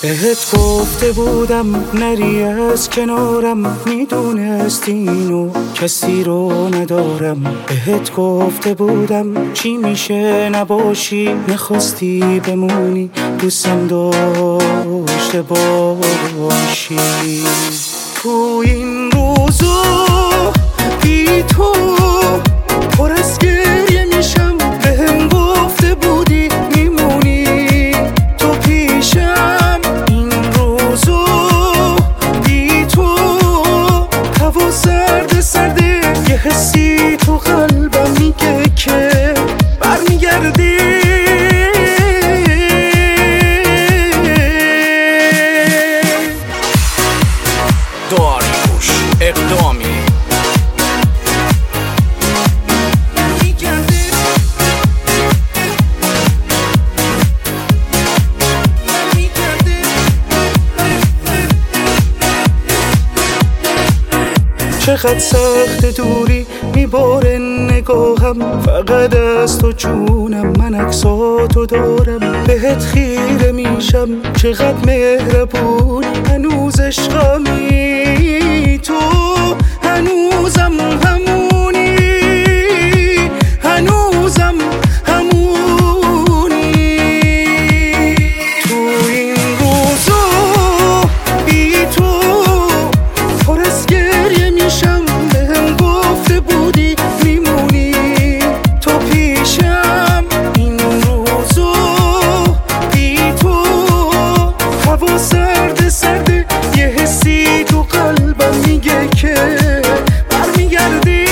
بهت گفته بودم نری از کنارم، میدونستی اینو کسی رو ندارم. بهت گفته بودم چی میشه نباشی، نخواستی بمونی دوستم داشته باشی. تو این روزو بی تو پر از گریه میشم، بهم گفته بودی میمونی تو پیشم. این روزو بی تو هوا سرد سرده، یه حسی تو قلبم میگه که برمیگردی. داریوش اقدامی چقدر سخت دوری میباره نگاهم، فقط از تو جونم من عکساتو دارم. بهت خیره میشم چقدر مهربونی، هنوز عشقمی تو هنوزم همونی، هنوزم همونی. تو این روزو بی تو پر از گریه میشم، بهم گفته بودی میمونی تو پیشم. این روزو بی تو هوا سرد سرده، یه حسی تو قلبم میگه که برمیگردی.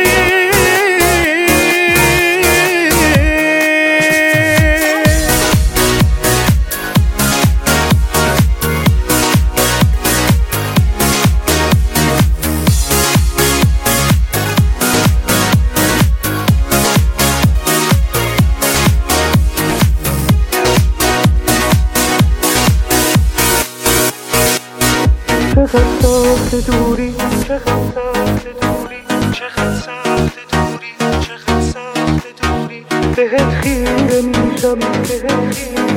چقدر سخت دوری، چقدر سخت دوری، چقدر سخت دوری، چقدر سخت دوری. بهت خیره میشم، بهت خیره